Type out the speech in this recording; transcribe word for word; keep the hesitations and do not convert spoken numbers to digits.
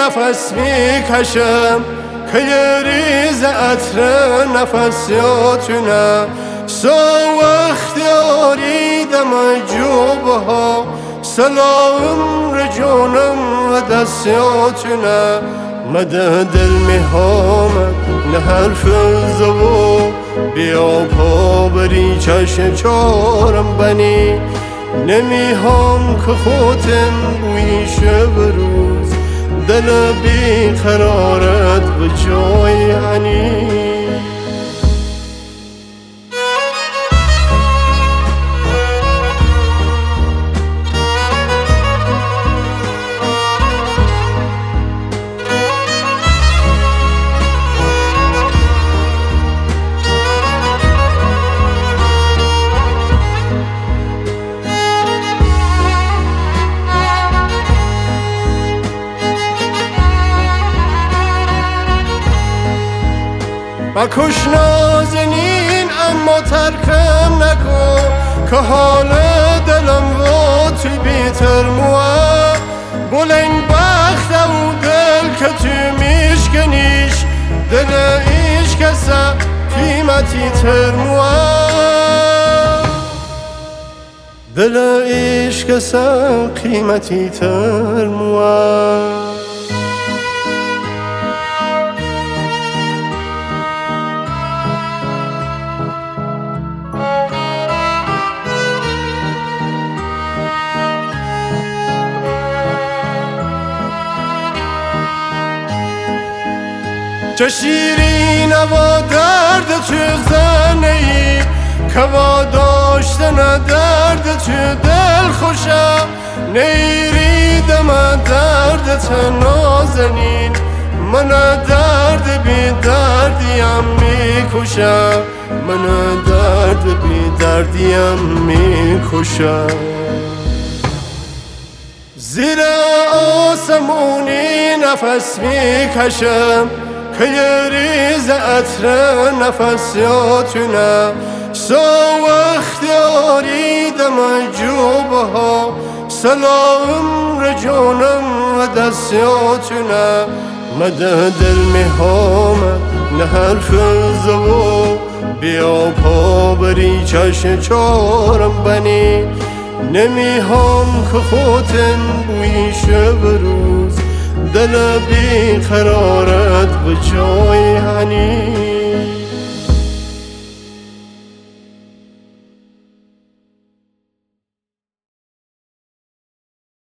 نفس میکشم که یه ریز عطر نفسیاتونه سو وقتی آریدم جوبه ها سلام رجونم و دستیاتونه مده دل میهامد نه حرف زبو بیا پا بری چشم چارم بنی نمیهام که خودم بویشه بروز دل بی قرارت به جای هنی مکش نازنین اما ترکم نکن که حال دلم و تو بیتر موه بلنگ بخت و دل که تو میشکنیش دل ایش کسا قیمتی تر موه دل ایش کسا قیمتی تر موه چه شیرین و درد تو زنه ای که وا داشتن درد تو دل خوشه نیریدم درد نازنین من درد بی دردیم میکشه من درد بی دردیم میکشه زیر آسمونی نفس میکشم که یه ریز عطر نفسیاتونه سو وقتی آریدم جوبه ها سلام رجونم و دستیاتونه مده دل میهامد نه حرف زبو بیا پا بری چشم چارم بنی نمیهام که خودم بویشه بروز دل بی قرارت به جای هنی